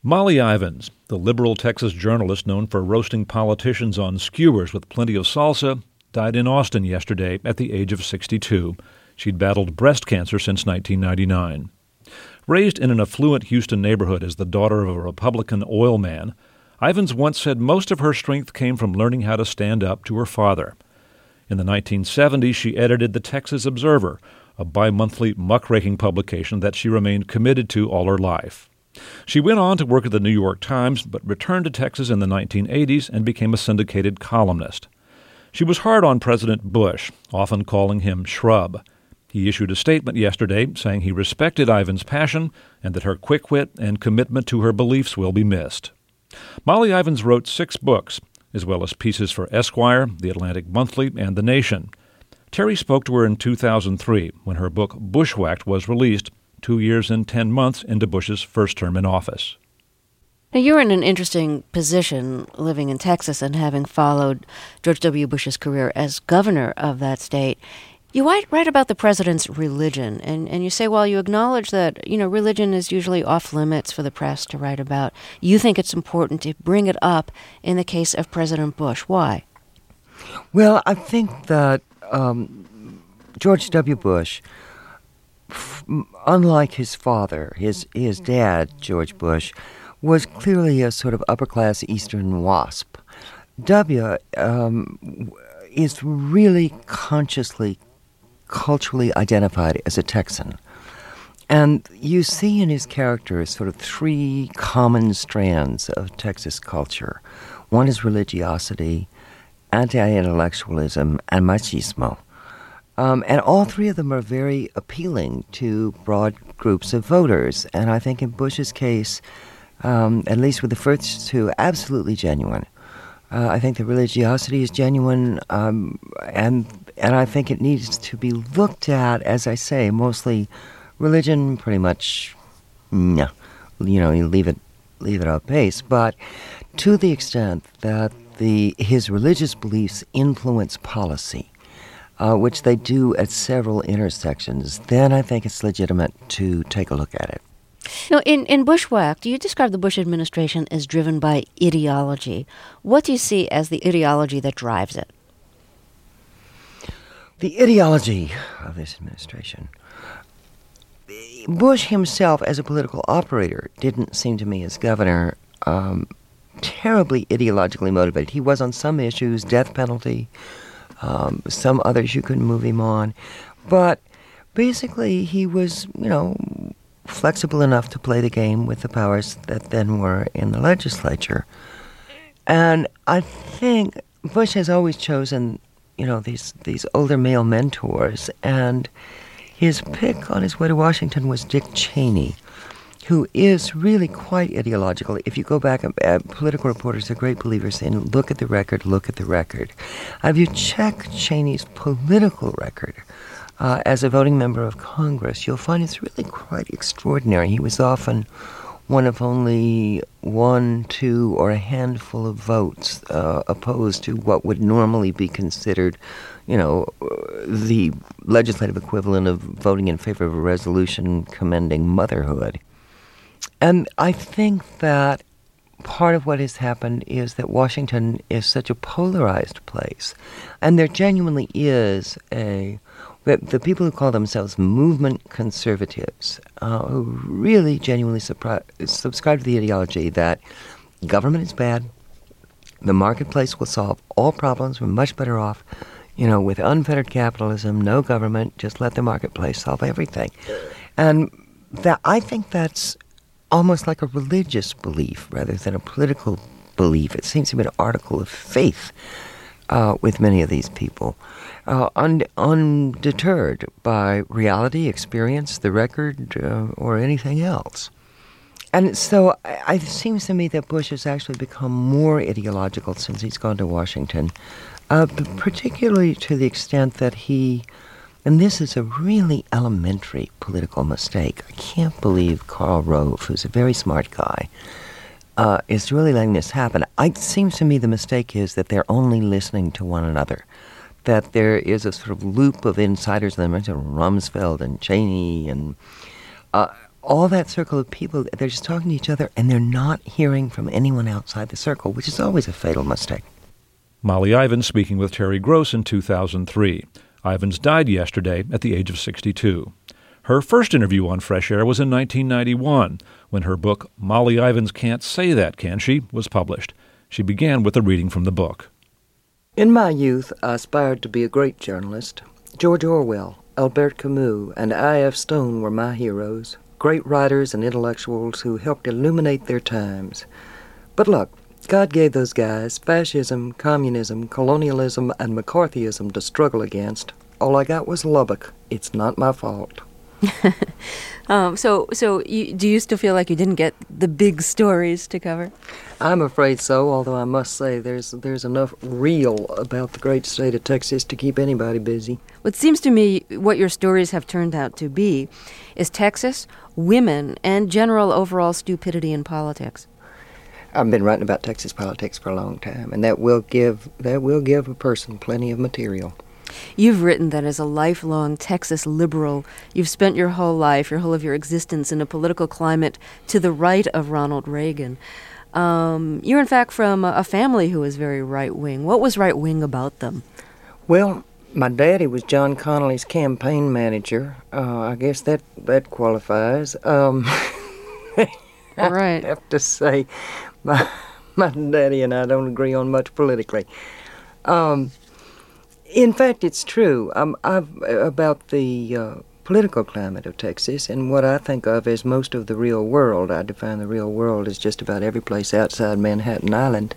Molly Ivins, the liberal Texas journalist known for roasting politicians on skewers with plenty of salsa, died in Austin yesterday at the age of 62. She'd battled breast cancer since 1999. Raised in an affluent Houston neighborhood as the daughter of a Republican oil man, Ivins once said most of her strength came from learning how to stand up to her father. In the 1970s, she edited the Texas Observer, a bi-monthly muckraking publication that she remained committed to all her life. She went on to work at the New York Times, but returned to Texas in the 1980s and became a syndicated columnist. She was hard on President Bush, often calling him shrub. He issued a statement yesterday saying he respected Ivins' passion and that her quick wit and commitment to her beliefs will be missed. Molly Ivins wrote 6 books, as well as pieces for Esquire, The Atlantic Monthly, and The Nation. Terry spoke to her in 2003 when her book Bushwhacked was released, 2 years and 10 months into Bush's first term in office. Now, you're in an interesting position living in Texas and having followed George W. Bush's career as governor of that state. You write about the president's religion, and you say, well, you acknowledge that, religion is usually off limits for the press to write about. You think it's important to bring it up in the case of President Bush. Why? Well, I think that George W. Bush, unlike his father, his dad, George Bush, was clearly a sort of upper-class Eastern WASP. W is really consciously, culturally identified as a Texan. And you see in his character sort of 3 common strands of Texas culture. One is religiosity, anti-intellectualism, and machismo. And all 3 of them are very appealing to broad groups of voters. And I think in Bush's case, at least with the first 2, absolutely genuine. I think the religiosity is genuine, and I think it needs to be looked at, as I say, mostly religion, pretty much, no, you leave it out pace. But to the extent that his religious beliefs influence policy, which they do at several intersections, then I think it's legitimate to take a look at it. Now, in Bushwhacked, you describe the Bush administration as driven by ideology. What do you see as the ideology that drives it? The ideology of this administration. Bush himself, as a political operator, didn't seem to me as governor terribly ideologically motivated. He was on some issues, death penalty, some others you couldn't move him on. But basically he was, flexible enough to play the game with the powers that then were in the legislature. And I think Bush has always chosen, these older male mentors, and his pick on his way to Washington was Dick Cheney, who is really quite ideological. If you go back, political reporters are great believers in look at the record. If you check Cheney's political record, as a voting member of Congress, you'll find it's really quite extraordinary. He was often one of only 1, 2, or a handful of votes opposed to what would normally be considered, the legislative equivalent of voting in favor of a resolution commending motherhood. And I think that part of what has happened is that Washington is such a polarized place, and there genuinely is the people who call themselves movement conservatives, who really genuinely subscribe to the ideology that government is bad, the marketplace will solve all problems, we're much better off, with unfettered capitalism, no government, just let the marketplace solve everything. And I think that's almost like a religious belief rather than a political belief. It seems to be an article of faith with many of these people. Undeterred by reality, experience, the record, or anything else. And so it seems to me that Bush has actually become more ideological since he's gone to Washington, particularly to the extent that and this is a really elementary political mistake. I can't believe Karl Rove, who's a very smart guy, is really letting this happen. It seems to me the mistake is that they're only listening to one another. That there is a sort of loop of insiders, and I mentioned Rumsfeld and Cheney, and all that circle of people, they're just talking to each other, and they're not hearing from anyone outside the circle, which is always a fatal mistake. Molly Ivins speaking with Terry Gross in 2003. Ivins died yesterday at the age of 62. Her first interview on Fresh Air was in 1991, when her book, Molly Ivins Can't Say That, Can She?, was published. She began with a reading from the book. In my youth, I aspired to be a great journalist. George Orwell, Albert Camus, and I.F. Stone were my heroes, great writers and intellectuals who helped illuminate their times. But look, God gave those guys fascism, communism, colonialism, and McCarthyism to struggle against. All I got was Lubbock. It's not my fault. Do you still feel like you didn't get the big stories to cover? I'm afraid so, although I must say there's enough real about the great state of Texas to keep anybody busy. It seems to me what your stories have turned out to be is Texas, women, and general overall stupidity in politics. I've been writing about Texas politics for a long time, and that will give a person plenty of material. You've written that as a lifelong Texas liberal, you've spent your whole life, your whole of your existence in a political climate to the right of Ronald Reagan. You're in fact from a family who was very right-wing. What was right-wing about them? Well, my daddy was John Connolly's campaign manager. I guess that qualifies. Right. I have to say, my daddy and I don't agree on much politically. In fact, it's true. About the political climate of Texas and what I think of as most of the real world. I define the real world as just about every place outside Manhattan Island.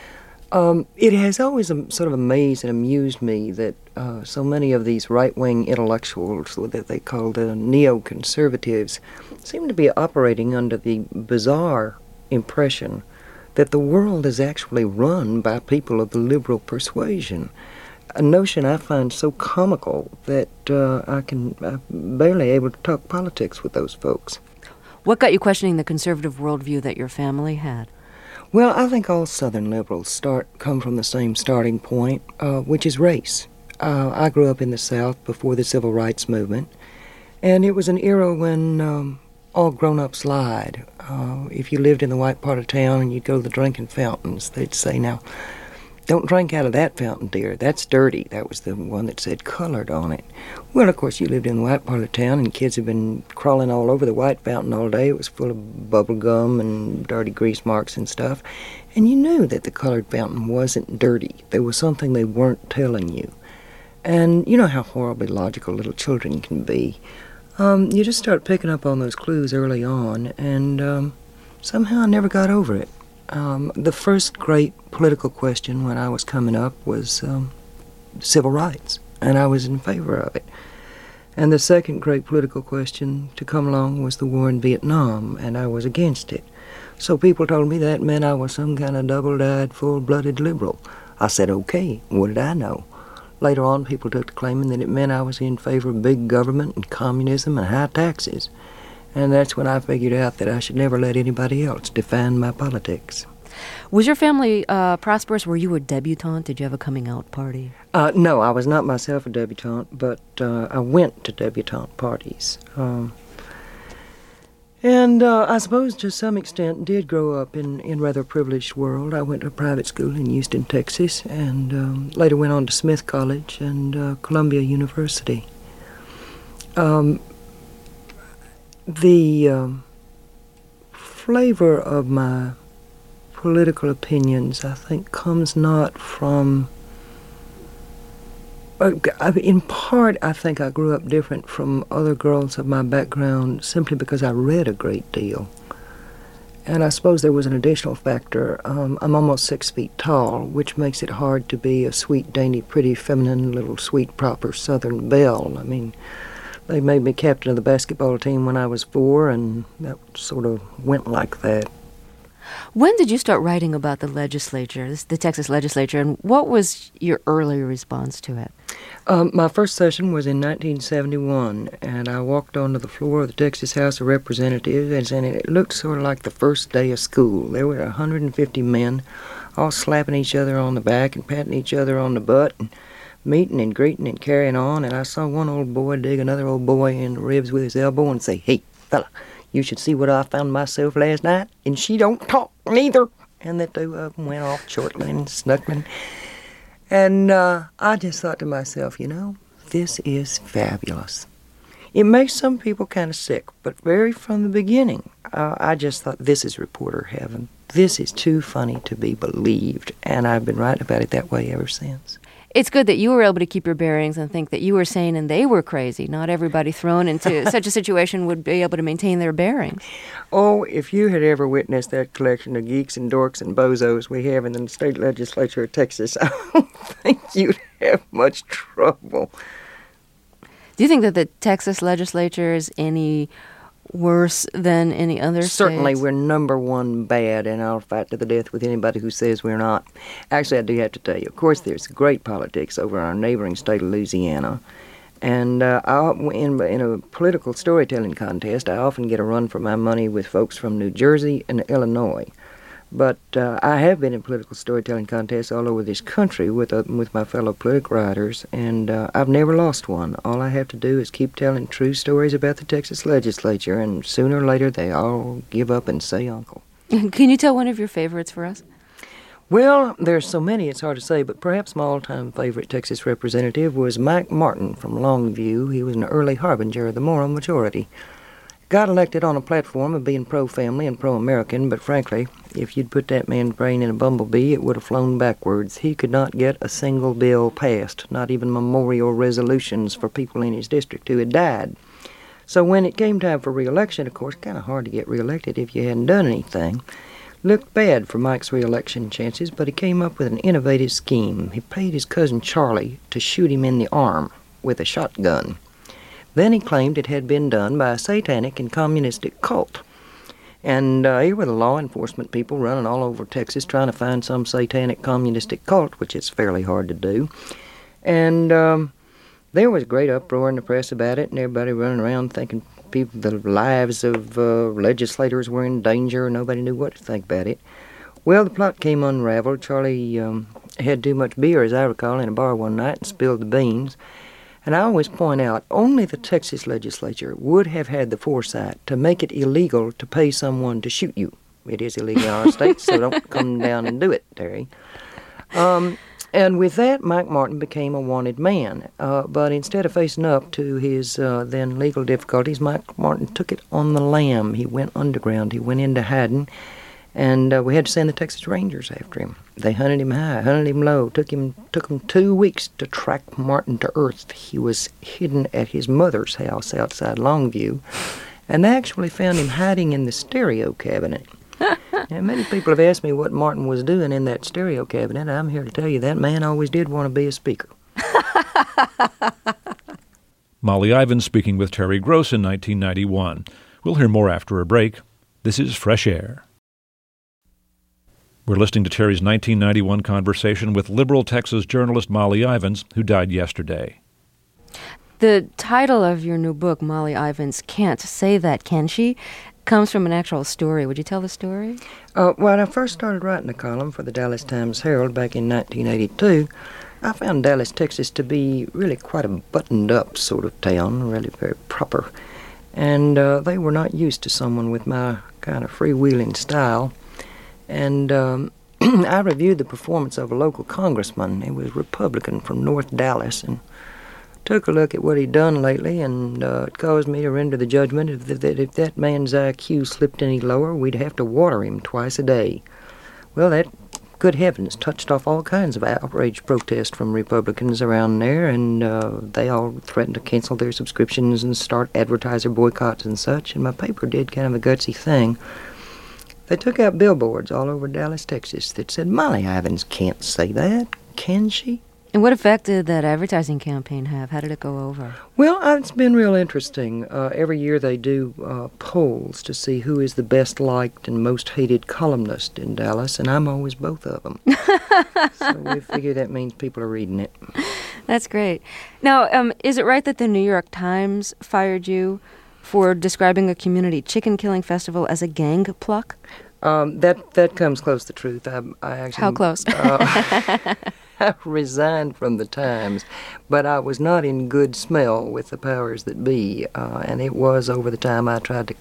It has always sort of amazed and amused me that so many of these right-wing intellectuals, that they call the neoconservatives, seem to be operating under the bizarre impression that the world is actually run by people of the liberal persuasion. A notion I find so comical that I'm barely able to talk politics with those folks. What got you questioning the conservative worldview that your family had? Well, I think all Southern liberals come from the same starting point, which is race. I grew up in the South before the Civil Rights Movement, and it was an era when all grown-ups lied. If you lived in the white part of town and you'd go to the drinking fountains, they'd say, "Now, don't drink out of that fountain, dear. That's dirty." That was the one that said colored on it. Well, of course, you lived in the white part of town, and kids have been crawling all over the white fountain all day. It was full of bubble gum and dirty grease marks and stuff. And you knew that the colored fountain wasn't dirty. There was something they weren't telling you. And you know how horribly logical little children can be. You just start picking up on those clues early on, and somehow I never got over it. The first great political question when I was coming up was civil rights, and I was in favor of it. And the second great political question to come along was the war in Vietnam, and I was against it. So people told me that meant I was some kind of double-dyed, full-blooded liberal. I said, okay, what did I know? Later on, people took to claiming that it meant I was in favor of big government and communism and high taxes. And that's when I figured out that I should never let anybody else define my politics. Was your family prosperous? Were you a debutante? Did you have a coming-out party? No, I was not myself a debutante, but I went to debutante parties. And I suppose to some extent did grow up in rather privileged world. I went to a private school in Houston, Texas, and later went on to Smith College and Columbia University. The flavor of my political opinions, I think, comes not from... in part, I think I grew up different from other girls of my background simply because I read a great deal. And I suppose there was an additional factor. I'm almost 6 feet tall, which makes it hard to be a sweet, dainty, pretty, feminine, little sweet, proper Southern belle. I mean, they made me captain of the basketball team when I was 4, and that sort of went like that. When did you start writing about the legislature, the Texas legislature, and what was your early response to it? My first session was in 1971, and I walked onto the floor of the Texas House of Representatives, and it looked sort of like the first day of school. There were 150 men all slapping each other on the back and patting each other on the butt and meeting and greeting and carrying on, and I saw one old boy dig another old boy in the ribs with his elbow and say, "Hey, fella, You should see what I found myself last night, and she don't talk neither. And the two of them went off chortling and snuggling. And I just thought to myself, this is fabulous. It makes some people kind of sick, but very from the beginning, I just thought, this is reporter heaven. This is too funny to be believed, and I've been writing about it that way ever since. It's good that you were able to keep your bearings and think that you were sane and they were crazy. Not everybody thrown into such a situation would be able to maintain their bearings. Oh, if you had ever witnessed that collection of geeks and dorks and bozos we have in the state legislature of Texas, I don't think you'd have much trouble. Do you think that the Texas legislature is any worse than any other states? Certainly, we're number one bad, and I'll fight to the death with anybody who says we're not. Actually, I do have to tell you, of course, there's great politics over our neighboring state of Louisiana. And in a political storytelling contest, I often get a run for my money with folks from New Jersey and Illinois. But I have been in political storytelling contests all over this country with my fellow political writers, and I've never lost one. All I have to do is keep telling true stories about the Texas legislature, and sooner or later they all give up and say uncle. Can you tell one of your favorites for us? Well, there's so many it's hard to say, but perhaps my all-time favorite Texas representative was Mike Martin from Longview. He was an early harbinger of the moral majority. Got elected on a platform of being pro-family and pro-American, but frankly, if you'd put that man's brain in a bumblebee, it would have flown backwards. He could not get a single bill passed, not even memorial resolutions for people in his district who had died. So when it came time for re-election, of course, kind of hard to get re-elected if you hadn't done anything. Looked bad for Mike's re-election chances, but he came up with an innovative scheme. He paid his cousin Charlie to shoot him in the arm with a shotgun. Then he claimed it had been done by a satanic and communistic cult. And here were the law enforcement people running all over Texas trying to find some satanic communistic cult, which is fairly hard to do. And there was a great uproar in the press about it, and everybody running around thinking the lives of legislators were in danger, and nobody knew what to think about it. Well, the plot came unraveled. Charlie had too much beer, as I recall, in a bar one night and spilled the beans. And I always point out, only the Texas legislature would have had the foresight to make it illegal to pay someone to shoot you. It is illegal in our state, so don't come down and do it, Terry. And with that, Mike Martin became a wanted man. But instead of facing up to his then legal difficulties, Mike Martin took it on the lam. He went underground. He went into hiding. And we had to send the Texas Rangers after him. They hunted him high, hunted him low. Took him 2 weeks to track Martin to earth. He was hidden at his mother's house outside Longview, and they actually found him hiding in the stereo cabinet. Now, many people have asked me what Martin was doing in that stereo cabinet. I'm here to tell you that man always did want to be a speaker. Molly Ivins speaking with Terry Gross in 1991. We'll hear more after a break. This is Fresh Air. We're listening to Terry's 1991 conversation with liberal Texas journalist Molly Ivins, who died yesterday. The title of your new book, Molly Ivins Can't Say That, Can She?, comes from an actual story. Would you tell the story? When I first started writing a column for the Dallas Times-Herald back in 1982, I found Dallas, Texas to be really quite a buttoned-up sort of town, really very proper. And they were not used to someone with my kind of freewheeling style. And I reviewed the performance of a local congressman. He was Republican from North Dallas, and took a look at what he'd done lately, and it caused me to render the judgment that if that man's IQ slipped any lower, we'd have to water him twice a day. Well, that, good heavens, touched off all kinds of outraged protest from Republicans around there, and they all threatened to cancel their subscriptions and start advertiser boycotts and such, and my paper did kind of a gutsy thing. They took out billboards all over Dallas, Texas that said, Molly Ivins can't say that, can she? And what effect did that advertising campaign have? How did it go over? Well, it's been real interesting. Every year they do polls to see who is the best liked and most hated columnist in Dallas, and I'm always both of them. So we figure that means people are reading it. That's great. Now, is it right that the New York Times fired you for describing a community chicken-killing festival as a gang pluck? That comes close to truth. I actually, how close? I resigned from the Times, but I was not in good smell with the powers that be, and it was over the time I tried to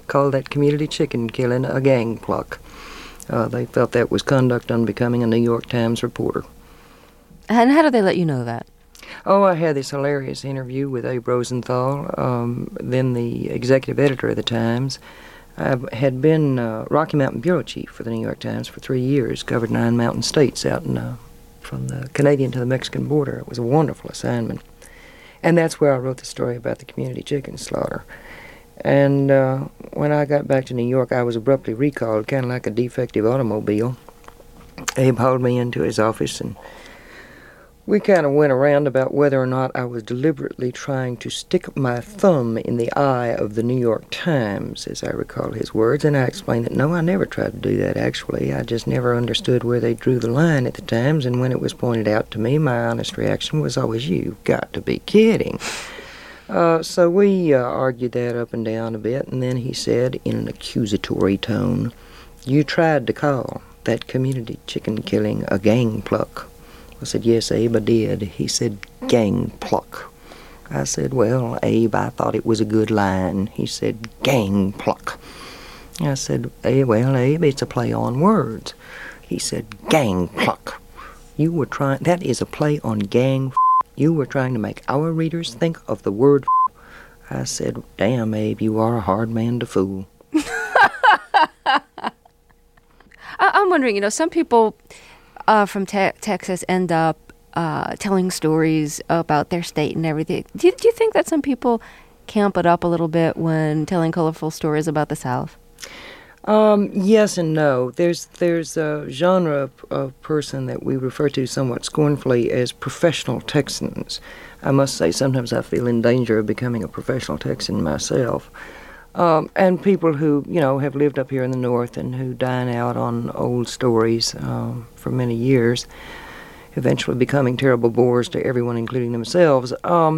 called that community chicken killing a gang pluck. They felt that was conduct unbecoming a New York Times reporter. And how did they let you know that? Oh, I had this hilarious interview with Abe Rosenthal, then the executive editor of the Times. I had been Rocky Mountain bureau chief for the New York Times for 3 years, covered 9 mountain states out from the Canadian to the Mexican border. It was a wonderful assignment. And that's where I wrote the story about the community chicken slaughter. And when I got back to New York, I was abruptly recalled, kind of like a defective automobile. Abe hauled me into his office, and we kind of went around about whether or not I was deliberately trying to stick my thumb in the eye of the New York Times, as I recall his words, and I explained that no, I never tried to do that, actually. I just never understood where they drew the line at the Times, and when it was pointed out to me, my honest reaction was always, "You've got to be kidding." So we argued that up and down a bit, and then he said, in an accusatory tone, "You tried to call that community chicken killing a gang pluck." I said, "Yes, Abe, I did." He said, "Gang pluck." I said, "Well, Abe, I thought it was a good line." He said, "Gang pluck." I said, "Well, Abe, it's a play on words." He said, "Gang pluck. You were trying, that is a play on gang. You were trying to make our readers think of the word." I said, "Damn, Abe, you are a hard man to fool." I'm wondering, some people from Texas end up telling stories about their state and everything. Do you think that some people camp it up a little bit when telling colorful stories about the South? Yes and no. There's a genre of person that we refer to somewhat scornfully as professional Texans. I must say sometimes I feel in danger of becoming a professional Texan myself. And people who, have lived up here in the North and who dine out on old stories for many years, eventually becoming terrible bores to everyone, including themselves.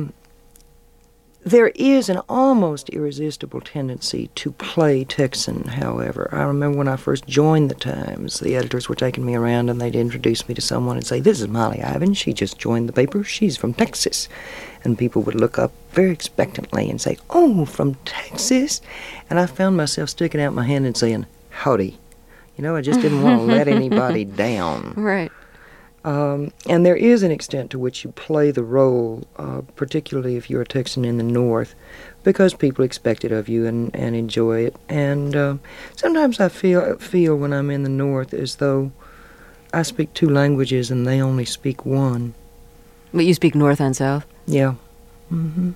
There is an almost irresistible tendency to play Texan, however. I remember when I first joined the Times, the editors were taking me around and they'd introduce me to someone and say, "This is Molly Ivins. She just joined the paper. She's from Texas." And people would look up very expectantly and say, "Oh, from Texas?" And I found myself sticking out my hand and saying, "Howdy." I just didn't want to let anybody down. Right. And there is an extent to which you play the role, particularly if you're a Texan in the North, because people expect it of you and enjoy it. And sometimes I feel when I'm in the North as though I speak 2 languages and they only speak 1. But you speak North and South? Yeah. Mm-hmm.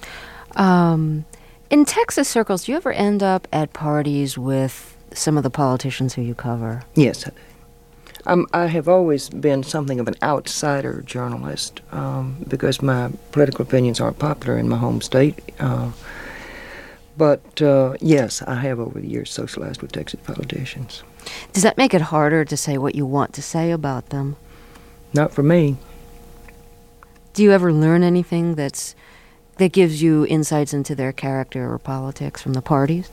In Texas circles, do you ever end up at parties with some of the politicians who you cover? Yes, I do. I have always been something of an outsider journalist because my political opinions aren't popular in my home state. But yes, I have over the years socialized with Texas politicians. Does that make it harder to say what you want to say about them? Not for me. Do you ever learn anything that gives you insights into their character or politics from the parties?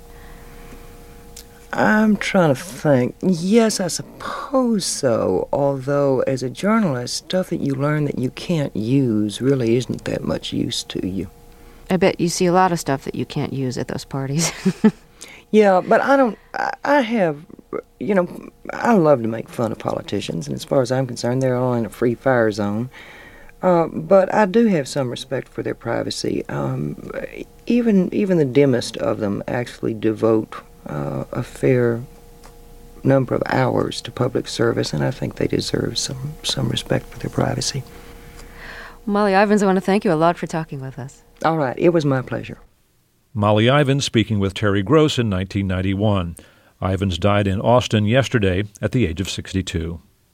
I'm trying to think. Yes, I suppose so. Although, as a journalist, stuff that you learn that you can't use really isn't that much use to you. I bet you see a lot of stuff that you can't use at those parties. Yeah, but I love to make fun of politicians, and as far as I'm concerned, they're all in a free fire zone. But I do have some respect for their privacy. Even the dimmest of them actually devote a fair number of hours to public service, and I think they deserve some respect for their privacy. Molly Ivins, I want to thank you a lot for talking with us. All right, it was my pleasure. Molly Ivins speaking with Terry Gross in 1991. Ivins died in Austin yesterday at the age of 62.